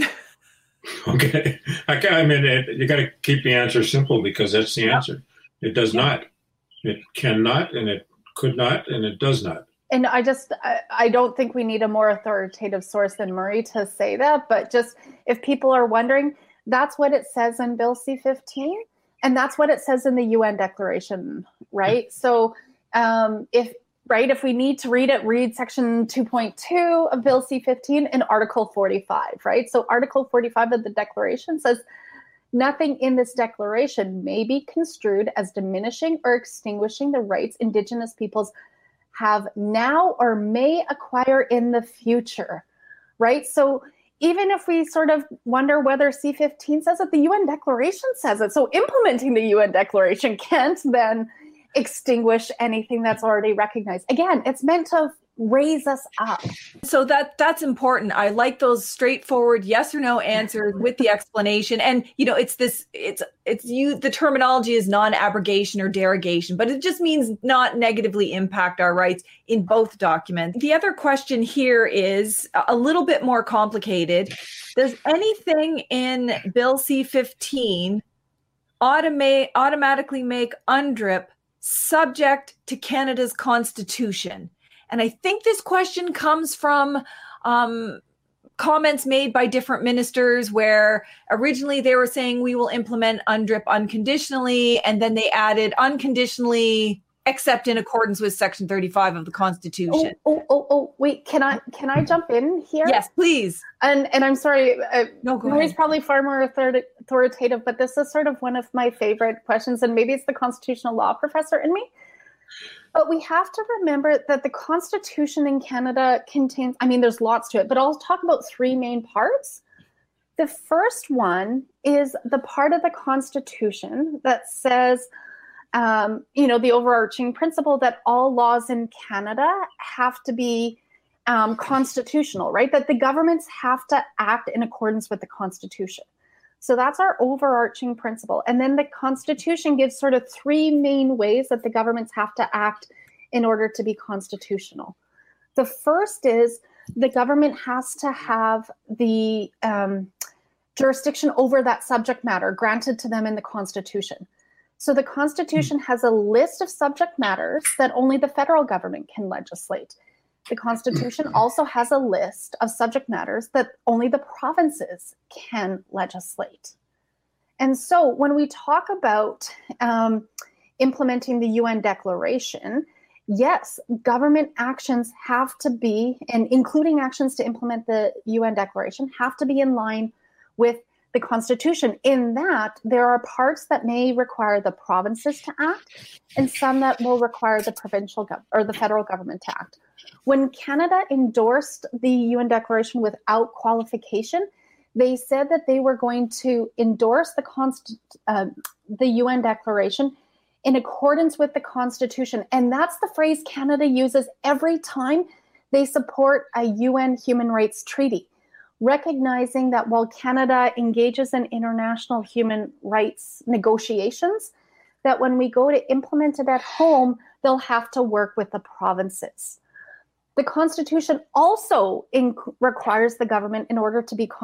Okay. I mean, you got to keep the answer simple, because that's the answer. It does not. It cannot, and it could not, and it does not. And I don't think we need a more authoritative source than Murray to say that, but just if people are wondering, that's what it says in Bill C-15, and that's what it says in the UN Declaration, right? So if right? If we need to read it, read section 2.2 of Bill C-15 and Article 45, right? So Article 45 of the Declaration says, nothing in this declaration may be construed as diminishing or extinguishing the rights Indigenous peoples have now or may acquire in the future, right? So even if we sort of wonder whether C-15 says it, the UN Declaration says it. So implementing the UN Declaration can't then extinguish anything that's already recognized. Again, it's meant to raise us up. So that's important. I like those straightforward yes or no answers with the explanation. And the terminology is non-abrogation or derogation, but it just means not negatively impact our rights in both documents. The other question here is a little bit more complicated. Does anything in Bill C-15 automatically make UNDRIP subject to Canada's Constitution? And I think this question comes from comments made by different ministers where originally they were saying we will implement UNDRIP unconditionally, and then they added unconditionally except in accordance with Section 35 of the Constitution. Wait, can I jump in here? Yes, please. And I'm sorry, no, go Mary's ahead. probably far more authoritative, but this is sort of one of my favorite questions, and maybe it's the constitutional law professor in me. But we have to remember that the Constitution in Canada contains, there's lots to it, but I'll talk about three main parts. The first one is the part of the Constitution that says, the overarching principle that all laws in Canada have to be constitutional, right? That the governments have to act in accordance with the Constitution. So that's our overarching principle. And then the Constitution gives sort of three main ways that the governments have to act in order to be constitutional. The first is the government has to have the jurisdiction over that subject matter granted to them in the Constitution. So the Constitution has a list of subject matters that only the federal government can legislate. The Constitution also has a list of subject matters that only the provinces can legislate. And so when we talk about implementing the UN Declaration, yes, government actions have to be, and including actions to implement the UN Declaration, have to be in line with the Constitution, in that there are parts that may require the provinces to act and some that will require the provincial or the federal government to act. When Canada endorsed the UN Declaration without qualification, they said that they were going to endorse the UN Declaration in accordance with the Constitution. And that's the phrase Canada uses every time they support a UN human rights treaty, recognizing that while Canada engages in international human rights negotiations, that when we go to implement it at home, they'll have to work with the provinces. The Constitution also requires the government, in order to be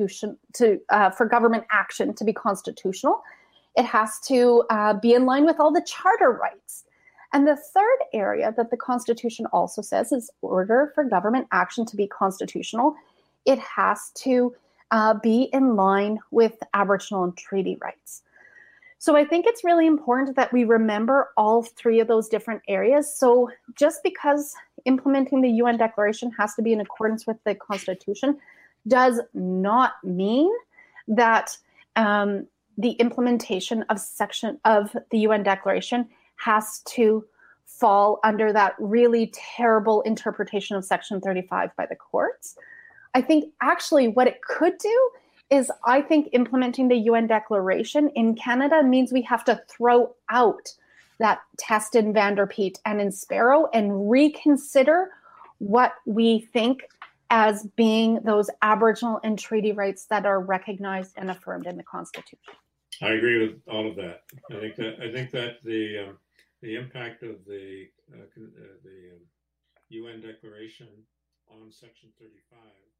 for government action to be constitutional, it has to be in line with all the charter rights. And the third area that the Constitution also says is, in order for government action to be constitutional, it has to be in line with Aboriginal and treaty rights. So I think it's really important that we remember all three of those different areas. So just because implementing the UN Declaration has to be in accordance with the Constitution does not mean that the implementation of the UN Declaration has to fall under that really terrible interpretation of Section 35 by the courts. I think actually what it could do is, I think implementing the UN Declaration in Canada means we have to throw out that test in Vanderpeet and in Sparrow and reconsider what we think as being those Aboriginal and treaty rights that are recognized and affirmed in the Constitution. I agree with all of that. I think that the impact of the UN Declaration on Section 35.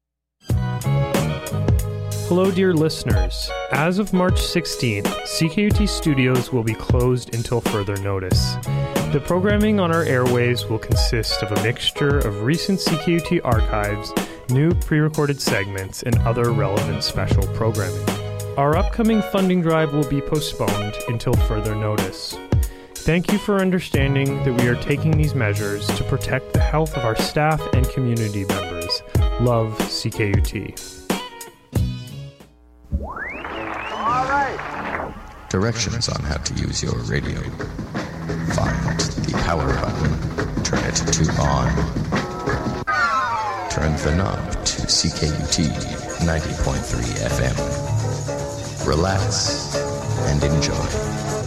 Hello, dear listeners. As of March 16th, CKUT Studios will be closed until further notice. The programming on our airwaves will consist of a mixture of recent CKUT archives, new pre-recorded segments, and other relevant special programming. Our upcoming funding drive will be postponed until further notice. Thank you for understanding that we are taking these measures to protect the health of our staff and community members. Love, CKUT. All right. Directions on how to use your radio. Find the power button. Turn it to on. Turn the knob to CKUT 90.3 FM. Relax and enjoy.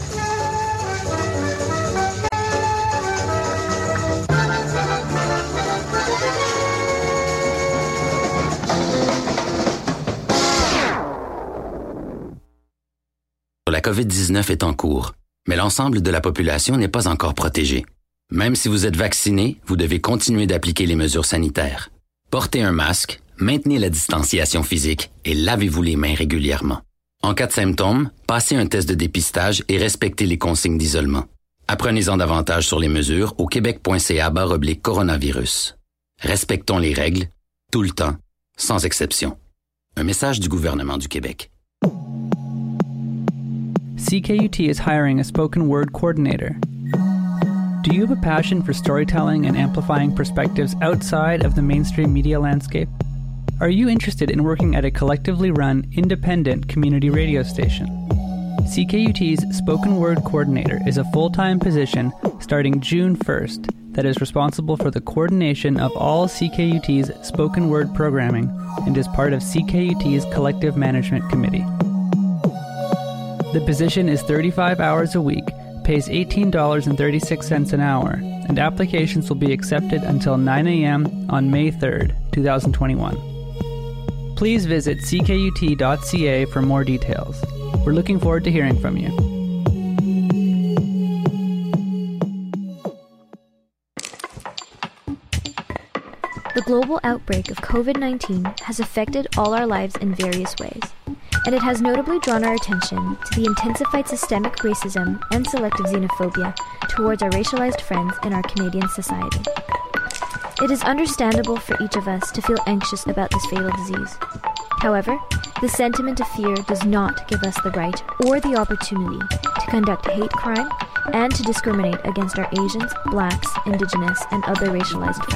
La COVID-19 est en cours, mais l'ensemble de la population n'est pas encore protégée. Même si vous êtes vacciné, vous devez continuer d'appliquer les mesures sanitaires. Portez un masque, maintenez la distanciation physique et lavez-vous les mains régulièrement. En cas de symptômes, passez un test de dépistage et respectez les consignes d'isolement. Apprenez-en davantage sur les mesures au québec.ca/coronavirus. Respectons les règles, tout le temps, sans exception. Un message du gouvernement du Québec. CKUT is hiring a spoken word coordinator. Do you have a passion for storytelling and amplifying perspectives outside of the mainstream media landscape? Are you interested in working at a collectively run, independent community radio station? CKUT's spoken word coordinator is a full-time position starting June 1st that is responsible for the coordination of all CKUT's spoken word programming and is part of CKUT's collective management committee. The position is 35 hours a week, pays $18.36 an hour, and applications will be accepted until 9 a.m. on May 3rd, 2021. Please visit ckut.ca for more details. We're looking forward to hearing from you. The global outbreak of COVID-19 has affected all our lives in various ways, and it has notably drawn our attention to the intensified systemic racism and selective xenophobia towards our racialized friends in our Canadian society. It is understandable for each of us to feel anxious about this fatal disease. However, the sentiment of fear does not give us the right or the opportunity to conduct hate crime and to discriminate against our Asians, Blacks, Indigenous, and other racialized friends.